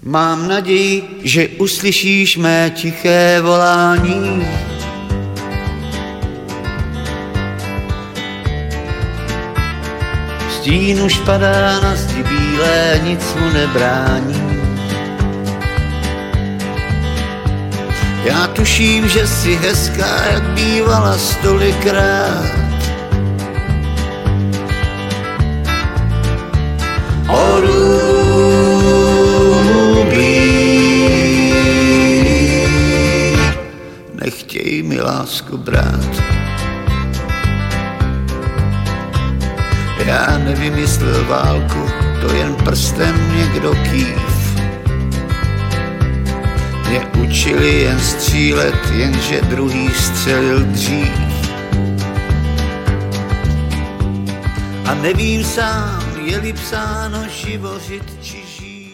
Mám naději, že uslyšíš mé tiché volání. Stín už padá na zdi bílé, nic mu nebrání. Já tuším, že jsi hezká, jak bývala stolikrát. Nechtěj mi lásku brát. Já nevymyslel válku, to jen prstem někdo kýv. Mě učili jen střílet, jenže druhý střelil dřív. A nevím sám, je-li psáno živořit či žít.